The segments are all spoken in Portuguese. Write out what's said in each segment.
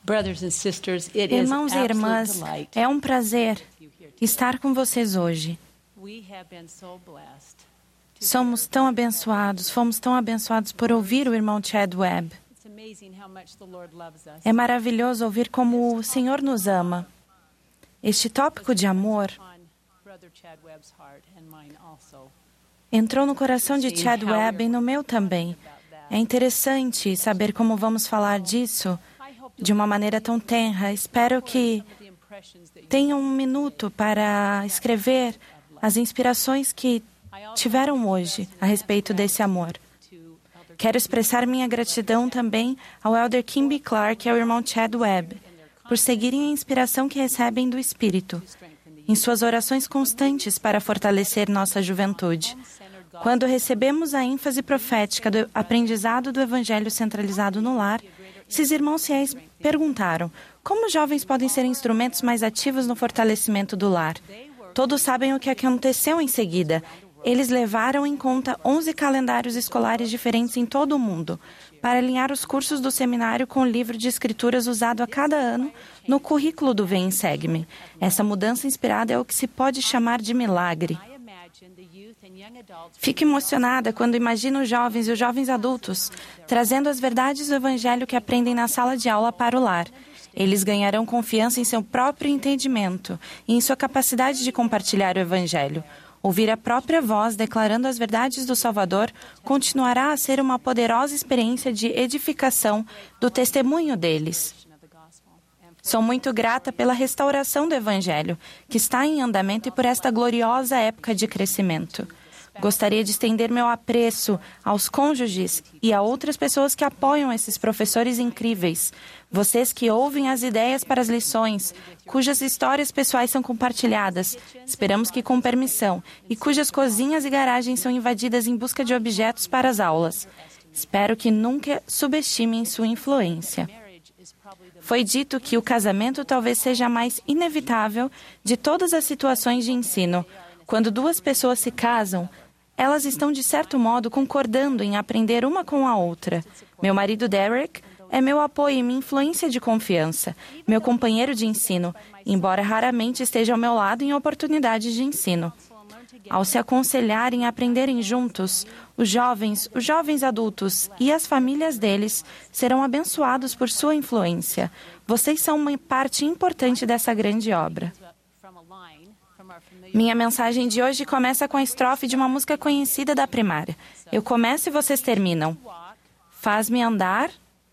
Irmãos e irmãs, é um prazer estar com vocês hoje. Somos tão abençoados, fomos tão abençoados por ouvir o irmão Chad Webb. É maravilhoso ouvir como o Senhor nos ama. Este tópico de amor entrou no coração de Chad Webb e no meu também. É interessante saber como vamos falar disso de uma maneira tão tenra. Espero que tenham um minuto para escrever as inspirações que tiveram hoje a respeito desse amor. Quero expressar minha gratidão também ao Elder Kimby Clark e ao irmão Chad Webb por seguirem a inspiração que recebem do Espírito em suas orações constantes para fortalecer nossa juventude. Quando recebemos a ênfase profética do aprendizado do Evangelho centralizado no lar, esses irmãos fiéis perguntaram: como os jovens podem ser instrumentos mais ativos no fortalecimento do lar? Todos sabem o que aconteceu em seguida. Eles levaram em conta 11 calendários escolares diferentes em todo o mundo, para alinhar os cursos do seminário com o livro de escrituras usado a cada ano no currículo do Vem e Segue-me. Essa mudança inspirada é o que se pode chamar de milagre. Fico emocionada quando imagino os jovens e os jovens adultos trazendo as verdades do Evangelho que aprendem na sala de aula para o lar. Eles ganharão confiança em seu próprio entendimento e em sua capacidade de compartilhar o Evangelho. Ouvir a própria voz declarando as verdades do Salvador continuará a ser uma poderosa experiência de edificação do testemunho deles. Sou muito grata pela restauração do Evangelho, que está em andamento, e por esta gloriosa época de crescimento. Gostaria de estender meu apreço aos cônjuges e a outras pessoas que apoiam esses professores incríveis. Vocês que ouvem as ideias para as lições, cujas histórias pessoais são compartilhadas, esperamos que com permissão, e cujas cozinhas e garagens são invadidas em busca de objetos para as aulas. Espero que nunca subestimem sua influência. Foi dito que o casamento talvez seja a mais inevitável de todas as situações de ensino. Quando duas pessoas se casam, elas estão, de certo modo, concordando em aprender uma com a outra. Meu marido Derek é meu apoio e minha influência de confiança, meu companheiro de ensino, embora raramente esteja ao meu lado em oportunidades de ensino. Ao se aconselharem e aprenderem juntos, os jovens adultos e as famílias deles serão abençoados por sua influência. Vocês são uma parte importante dessa grande obra. Minha mensagem de hoje começa com a estrofe de uma música conhecida da primária. Eu começo e vocês terminam. Faz-me andar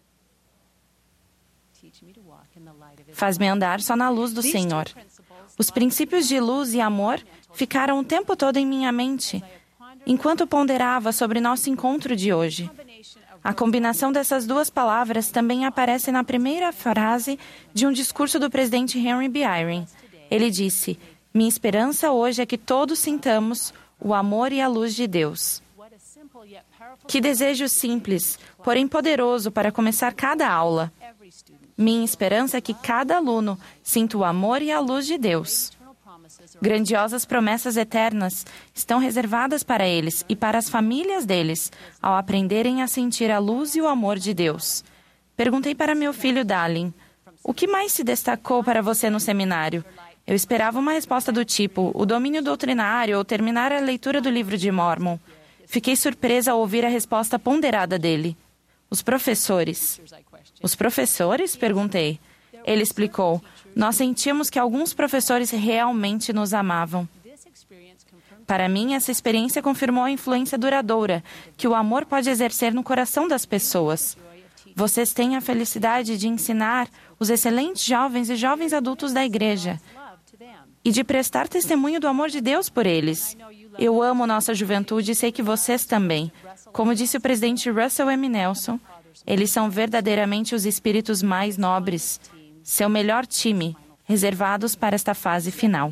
só na luz do Senhor. Os princípios de luz e amor ficaram o tempo todo em minha mente, enquanto ponderava sobre nosso encontro de hoje. A combinação dessas duas palavras também aparece na primeira frase de um discurso do presidente Henry B. Eyring. Ele disse: minha esperança hoje é que todos sintamos o amor e a luz de Deus. Que desejo simples, porém poderoso para começar cada aula. Minha esperança é que cada aluno sinta o amor e a luz de Deus. Grandiosas promessas eternas estão reservadas para eles e para as famílias deles, ao aprenderem a sentir a luz e o amor de Deus. Perguntei para meu filho Dallin: o que mais se destacou para você no seminário? Eu esperava uma resposta do tipo: o domínio doutrinário ou terminar a leitura do livro de Mórmon. Fiquei surpresa ao ouvir a resposta ponderada dele. Os professores. Os professores? Perguntei. Ele explicou: nós sentíamos que alguns professores realmente nos amavam. Para mim, essa experiência confirmou a influência duradoura que o amor pode exercer no coração das pessoas. Vocês têm a felicidade de ensinar os excelentes jovens e jovens adultos da igreja e de prestar testemunho do amor de Deus por eles. Eu amo nossa juventude e sei que vocês também. Como disse o presidente Russell M. Nelson, eles são verdadeiramente os espíritos mais nobres, seu melhor time, reservados para esta fase final.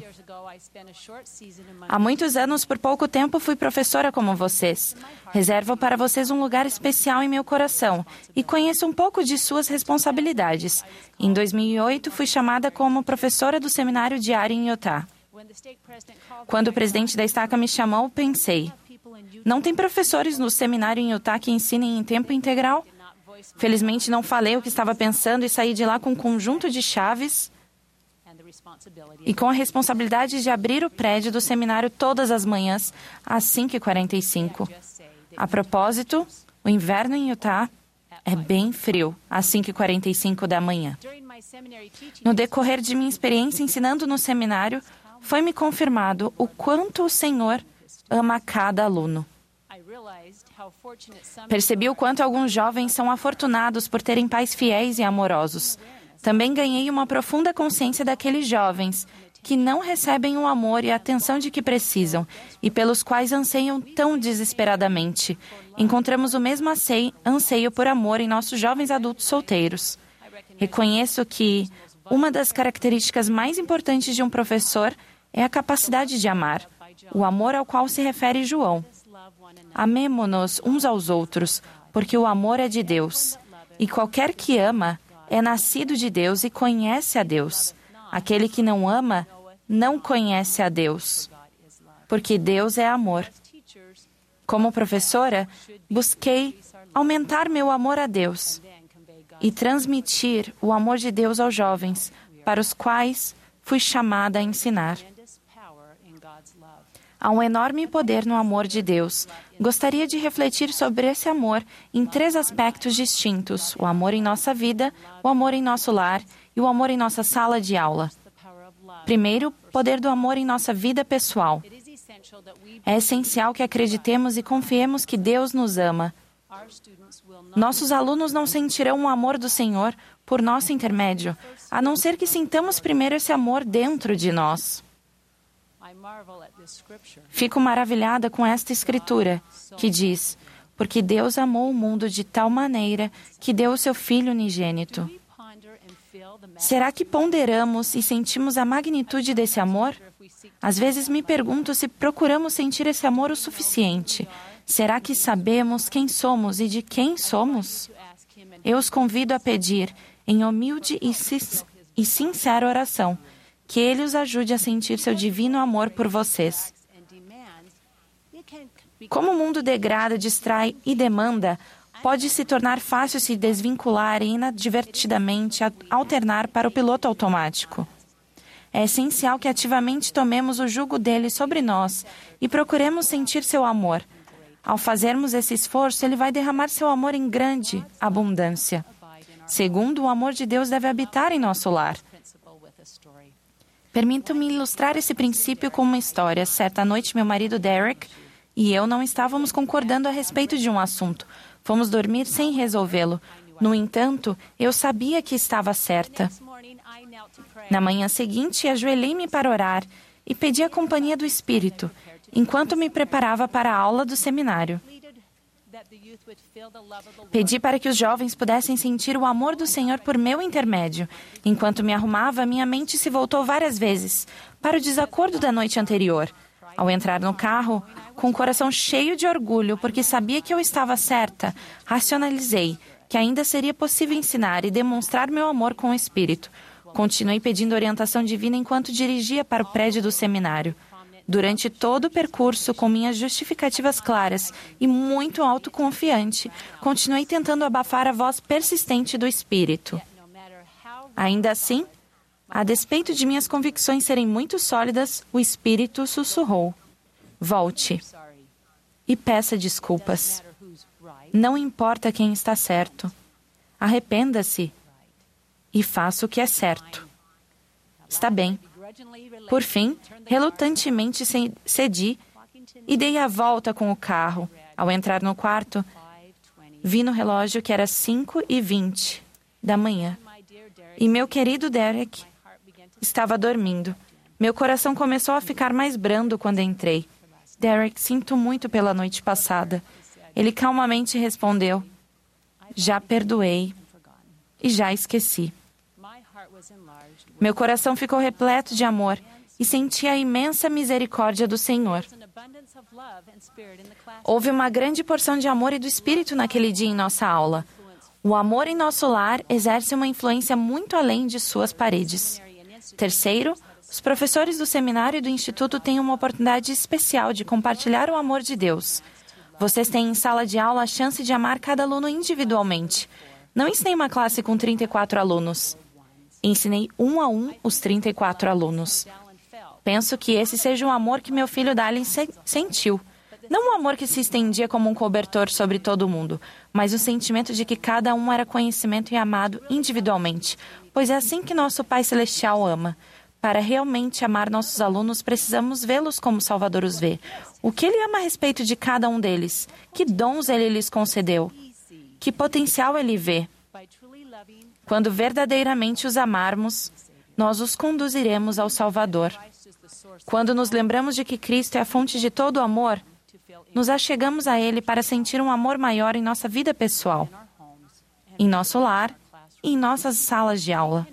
Há muitos anos, por pouco tempo, fui professora como vocês. Reservo para vocês um lugar especial em meu coração e conheço um pouco de suas responsabilidades. Em 2008, fui chamada como professora do seminário diário em Utah. Quando o presidente da estaca me chamou, pensei: não tem professores no seminário em Utah que ensinem em tempo integral? Felizmente, não falei o que estava pensando e saí de lá com um conjunto de chaves e com a responsabilidade de abrir o prédio do seminário todas as manhãs, às 5h45. A propósito, o inverno em Utah é bem frio, às 5h45 da manhã. No decorrer de minha experiência ensinando no seminário, foi-me confirmado o quanto o Senhor ama cada aluno. Percebi o quanto alguns jovens são afortunados por terem pais fiéis e amorosos. Também ganhei uma profunda consciência daqueles jovens que não recebem o amor e a atenção de que precisam e pelos quais anseiam tão desesperadamente. Encontramos o mesmo anseio por amor em nossos jovens adultos solteiros. Reconheço que uma das características mais importantes de um professor é a capacidade de amar, o amor ao qual se refere João. Amemo-nos uns aos outros, porque o amor é de Deus. E qualquer que ama é nascido de Deus e conhece a Deus. Aquele que não ama não conhece a Deus, porque Deus é amor. Como professora, busquei aumentar meu amor a Deus e transmitir o amor de Deus aos jovens, para os quais fui chamada a ensinar. Há um enorme poder no amor de Deus. Gostaria de refletir sobre esse amor em 3 aspectos distintos: o amor em nossa vida, o amor em nosso lar e o amor em nossa sala de aula. Primeiro, o poder do amor em nossa vida pessoal. É essencial que acreditemos e confiemos que Deus nos ama. Nossos alunos não sentirão o amor do Senhor por nosso intermédio, a não ser que sintamos primeiro esse amor dentro de nós. Fico maravilhada com esta escritura, que diz: porque Deus amou o mundo de tal maneira que deu o seu Filho unigênito. Será que ponderamos e sentimos a magnitude desse amor? Às vezes me pergunto se procuramos sentir esse amor o suficiente. Será que sabemos quem somos e de quem somos? Eu os convido a pedir, em humilde e sincera oração, que Ele os ajude a sentir seu divino amor por vocês. Como o mundo degrada, distrai e demanda, pode se tornar fácil se desvincular e inadvertidamente alternar para o piloto automático. É essencial que ativamente tomemos o jugo dele sobre nós e procuremos sentir seu amor. Ao fazermos esse esforço, ele vai derramar seu amor em grande abundância. Segundo, o amor de Deus deve habitar em nosso lar. Permita-me ilustrar esse princípio com uma história. Certa noite, meu marido Derek e eu não estávamos concordando a respeito de um assunto. Fomos dormir sem resolvê-lo. No entanto, eu sabia que estava certa. Na manhã seguinte, ajoelhei-me para orar e pedi a companhia do Espírito, enquanto me preparava para a aula do seminário. Pedi para que os jovens pudessem sentir o amor do Senhor por meu intermédio. Enquanto me arrumava, minha mente se voltou várias vezes para o desacordo da noite anterior. Ao entrar no carro, com o coração cheio de orgulho, porque sabia que eu estava certa, racionalizei que ainda seria possível ensinar e demonstrar meu amor com o Espírito. Continuei pedindo orientação divina enquanto dirigia para o prédio do seminário. Durante todo o percurso, com minhas justificativas claras e muito autoconfiante, continuei tentando abafar a voz persistente do Espírito. Ainda assim, a despeito de minhas convicções serem muito sólidas, o Espírito sussurrou: volte e peça desculpas. Não importa quem está certo. Arrependa-se e faça o que é certo. Está bem. Por fim, relutantemente cedi e dei a volta com o carro. Ao entrar no quarto, vi no relógio que era 5h20 da manhã. E meu querido Derek estava dormindo. Meu coração começou a ficar mais brando quando entrei. Derek, sinto muito pela noite passada. Ele calmamente respondeu: já perdoei e já esqueci. Meu coração ficou repleto de amor e senti a imensa misericórdia do Senhor. Houve uma grande porção de amor e do Espírito naquele dia em nossa aula. O amor em nosso lar exerce uma influência muito além de suas paredes. Terceiro, os professores do seminário e do instituto têm uma oportunidade especial de compartilhar o amor de Deus. Vocês têm em sala de aula a chance de amar cada aluno individualmente. Não ensinei uma classe com 34 alunos. Ensinei um a um os 34 alunos. Penso que esse seja o amor que meu filho Dallin sentiu. Não um amor que se estendia como um cobertor sobre todo mundo, mas o sentimento de que cada um era conhecimento e amado individualmente, pois é assim que nosso Pai Celestial ama. Para realmente amar nossos alunos, precisamos vê-los como Salvador os vê. O que Ele ama a respeito de cada um deles? Que dons Ele lhes concedeu? Que potencial Ele vê? Quando verdadeiramente os amarmos, nós os conduziremos ao Salvador. Quando nos lembramos de que Cristo é a fonte de todo o amor, nos achegamos a Ele para sentir um amor maior em nossa vida pessoal, em nosso lar e em nossas salas de aula.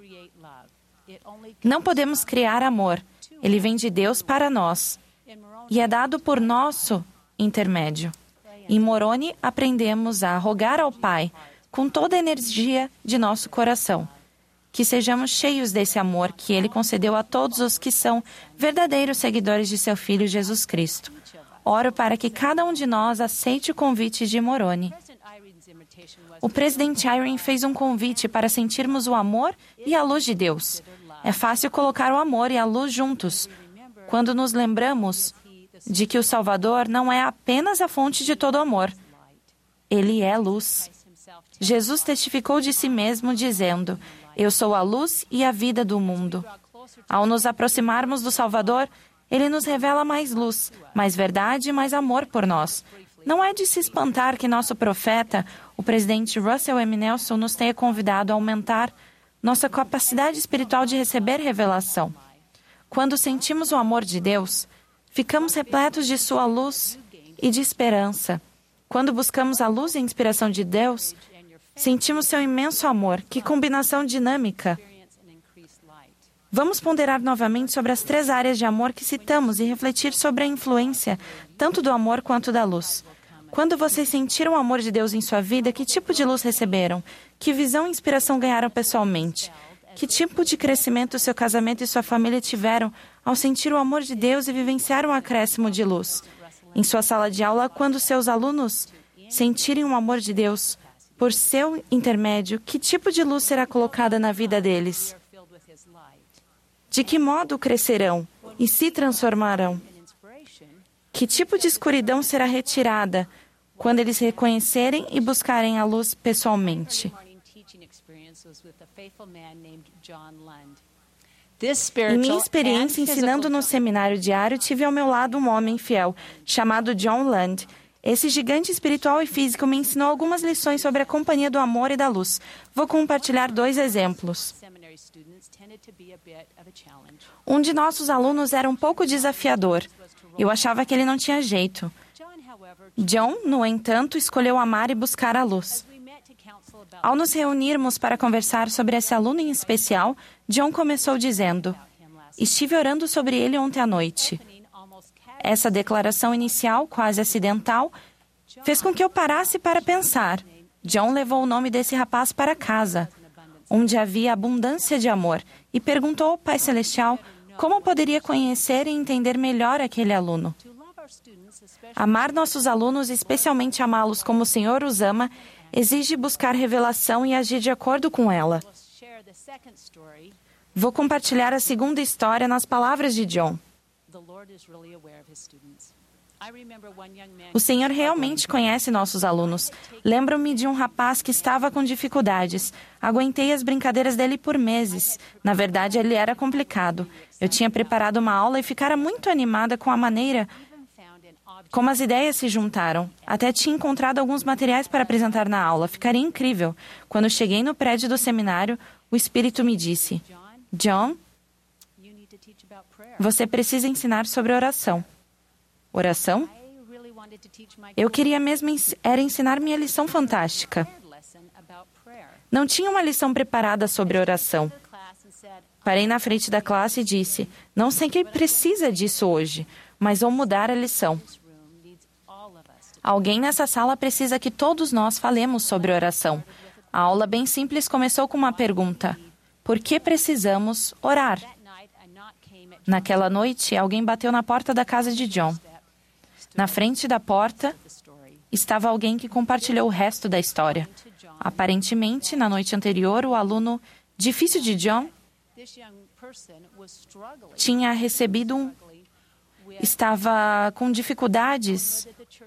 Não podemos criar amor. Ele vem de Deus para nós e é dado por nosso intermédio. Em Moroni, aprendemos a rogar ao Pai com toda a energia de nosso coração, que sejamos cheios desse amor que Ele concedeu a todos os que são verdadeiros seguidores de seu Filho Jesus Cristo. Oro para que cada um de nós aceite o convite de Moroni. O presidente Eyring fez um convite para sentirmos o amor e a luz de Deus. É fácil colocar o amor e a luz juntos, quando nos lembramos de que o Salvador não é apenas a fonte de todo amor. Ele é luz. Jesus testificou de si mesmo, dizendo: Eu sou a luz e a vida do mundo. Ao nos aproximarmos do Salvador, Ele nos revela mais luz, mais verdade e mais amor por nós. Não é de se espantar que nosso profeta, o presidente Russell M. Nelson, nos tenha convidado a aumentar nossa capacidade espiritual de receber revelação. Quando sentimos o amor de Deus, ficamos repletos de sua luz e de esperança. Quando buscamos a luz e a inspiração de Deus, sentimos seu imenso amor. Que combinação dinâmica! Vamos ponderar novamente sobre as 3 áreas de amor que citamos e refletir sobre a influência tanto do amor quanto da luz. Quando vocês sentiram o amor de Deus em sua vida, que tipo de luz receberam? Que visão e inspiração ganharam pessoalmente? Que tipo de crescimento seu casamento e sua família tiveram ao sentir o amor de Deus e vivenciar um acréscimo de luz? Em sua sala de aula, quando seus alunos sentirem o amor de Deus por seu intermédio, que tipo de luz será colocada na vida deles? De que modo crescerão e se transformarão? Que tipo de escuridão será retirada quando eles reconhecerem e buscarem a luz pessoalmente? Em minha experiência ensinando no seminário diário, tive ao meu lado um homem fiel, chamado John Land. Esse gigante espiritual e físico me ensinou algumas lições sobre a companhia do amor e da luz. Vou compartilhar 2 exemplos. Um de nossos alunos era um pouco desafiador. Eu achava que ele não tinha jeito. John, no entanto, escolheu amar e buscar a luz. Ao nos reunirmos para conversar sobre esse aluno em especial, John começou dizendo: Estive orando sobre ele ontem à noite. Essa declaração inicial, quase acidental, fez com que eu parasse para pensar. John levou o nome desse rapaz para casa, onde havia abundância de amor, e perguntou ao Pai Celestial como poderia conhecer e entender melhor aquele aluno. Amar nossos alunos, especialmente amá-los como o Senhor os ama, exige buscar revelação e agir de acordo com ela. Vou compartilhar a segunda história nas palavras de John. O Senhor realmente conhece nossos alunos. Lembro-me de um rapaz que estava com dificuldades. Aguentei as brincadeiras dele por meses. Na verdade, ele era complicado. Eu tinha preparado uma aula e ficara muito animada com a maneira como as ideias se juntaram. Até tinha encontrado alguns materiais para apresentar na aula. Ficaria incrível. Quando cheguei no prédio do seminário, o Espírito me disse: John, você precisa ensinar sobre oração. Oração? Eu queria mesmo era ensinar minha lição fantástica. Não tinha uma lição preparada sobre oração. Parei na frente da classe e disse: não sei quem precisa disso hoje, mas vou mudar a lição. Alguém nessa sala precisa que todos nós falemos sobre oração. A aula bem simples começou com uma pergunta: por que precisamos orar? Naquela noite, alguém bateu na porta da casa de John. Na frente da porta estava alguém que compartilhou o resto da história. Aparentemente, na noite anterior, o aluno difícil de John estava com dificuldades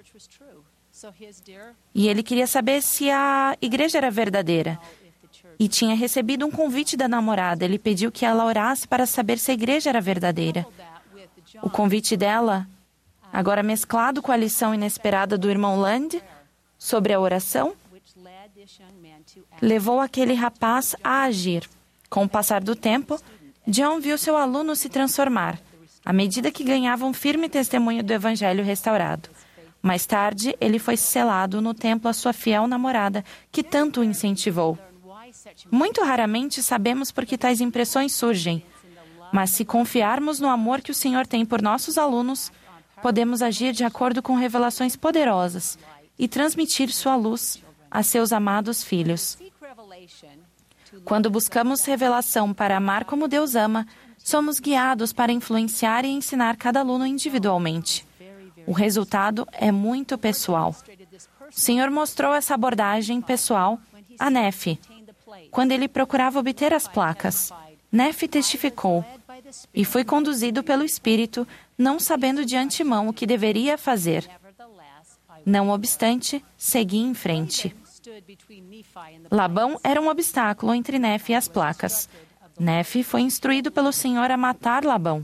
e ele queria saber se a igreja era verdadeira. E tinha recebido um convite da namorada. Ele pediu que ela orasse para saber se a igreja era verdadeira. O convite dela, agora mesclado com a lição inesperada do irmão Land sobre a oração, levou aquele rapaz a agir. Com o passar do tempo, John viu seu aluno se transformar, à medida que ganhava um firme testemunho do Evangelho restaurado. Mais tarde, ele foi selado no templo à sua fiel namorada, que tanto o incentivou. Muito raramente sabemos por que tais impressões surgem, mas se confiarmos no amor que o Senhor tem por nossos alunos, podemos agir de acordo com revelações poderosas e transmitir sua luz a seus amados filhos. Quando buscamos revelação para amar como Deus ama, somos guiados para influenciar e ensinar cada aluno individualmente. O resultado é muito pessoal. O Senhor mostrou essa abordagem pessoal a Nefe, quando ele procurava obter as placas. Nefe testificou: "E fui conduzido pelo Espírito, não sabendo de antemão o que deveria fazer. Não obstante, segui em frente." Labão era um obstáculo entre Nefe e as placas. Nefe foi instruído pelo Senhor a matar Labão.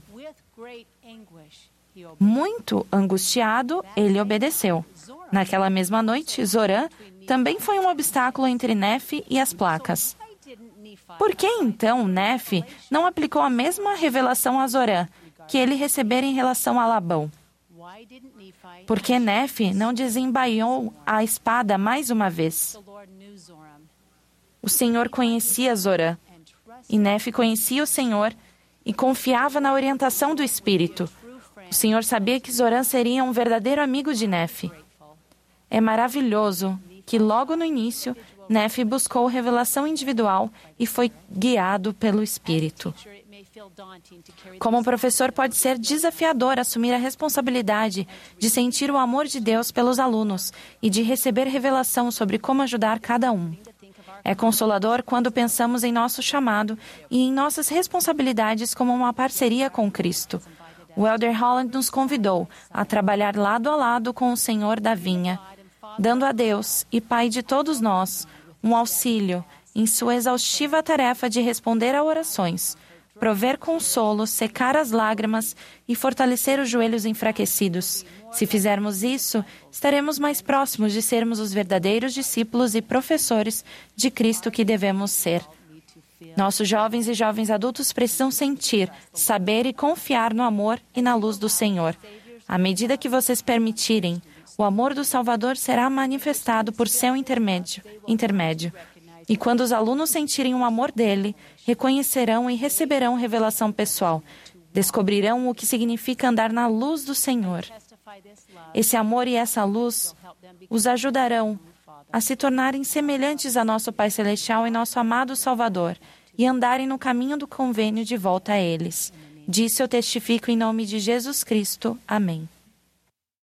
Muito angustiado, ele obedeceu. Naquela mesma noite, Zorã também foi um obstáculo entre Nefe e as placas. Por que então Nefe não aplicou a mesma revelação a Zorã que ele recebera em relação a Labão? Por que Nefe não desembainhou a espada mais uma vez? O Senhor conhecia Zorã, e Nefe conhecia o Senhor e confiava na orientação do Espírito. O Senhor sabia que Zorã seria um verdadeiro amigo de Nefe. É maravilhoso que logo no início, Nefe buscou revelação individual e foi guiado pelo Espírito. Como professor, pode ser desafiador assumir a responsabilidade de sentir o amor de Deus pelos alunos e de receber revelação sobre como ajudar cada um. É consolador quando pensamos em nosso chamado e em nossas responsabilidades como uma parceria com Cristo. O Elder Holland nos convidou a trabalhar lado a lado com o Senhor da vinha, dando a Deus e Pai de todos nós um auxílio em sua exaustiva tarefa de responder a orações, prover consolo, secar as lágrimas e fortalecer os joelhos enfraquecidos. Se fizermos isso, estaremos mais próximos de sermos os verdadeiros discípulos e professores de Cristo que devemos ser. Nossos jovens e jovens adultos precisam sentir, saber e confiar no amor e na luz do Senhor. À medida que vocês permitirem, o amor do Salvador será manifestado por seu intermédio. E quando os alunos sentirem o amor dele, reconhecerão e receberão revelação pessoal. Descobrirão o que significa andar na luz do Senhor. Esse amor e essa luz os ajudarão a se tornarem semelhantes a nosso Pai Celestial e nosso amado Salvador e andarem no caminho do convênio de volta a eles. Disso eu testifico em nome de Jesus Cristo. Amém.